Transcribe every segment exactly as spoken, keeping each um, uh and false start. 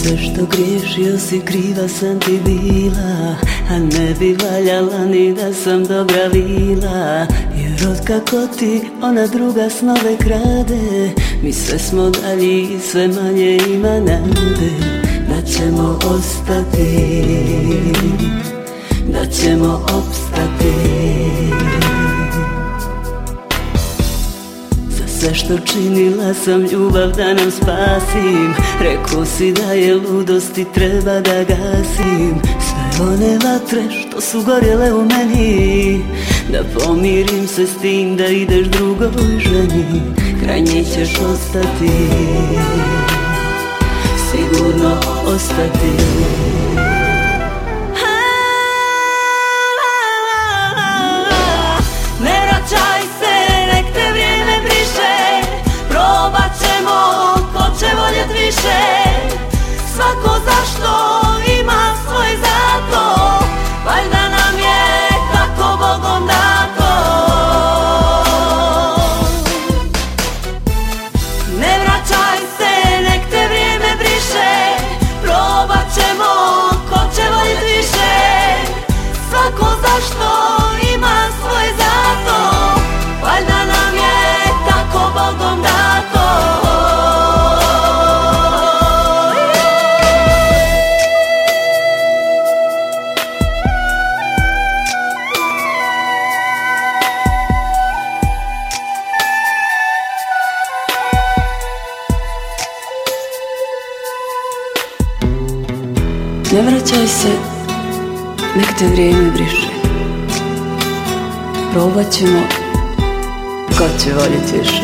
sve što griješio si, kriva sam ti bila, a ne bi valjala ni da sam dobra bila. Jer otkako ti ona druga snove krade, mi sve smo dalji i sve manje ima nade. Da ćemo ostati, da ćemo opstati. Sve što činila sam ljubav da nam spasim, rekao si da je ludost i treba da gasim. Sve one vatre što su gorjele u meni, da pomirim se s tim da ideš drugoj ženi. Kraj nje ćeš ostati, sigurno ostati. Svako zašto ima svoj zato, valjda nam je tako Bogom dato. Ne vraćaj se, nek te vrijeme briše, probat ćemo, ko će voljet više. Svako zašto ima svoj zato, valjda nam je tako Bogom dato. Ne vraćaj se, nek te vrijeme briše, probat ćemo, ko će voljet više.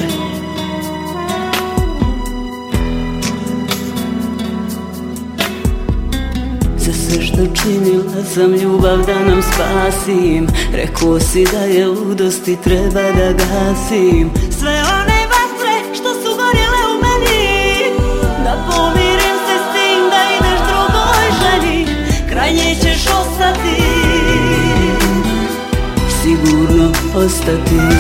Za sve što činila sam ljubav da nam spasim, rekao si da je ludost i treba da gasim. Sve one vatre što su gorjele u meni, da pomirim se s tim da ideš drugoj ženi. Kraj nje ćeš ostati, sigurno ostati.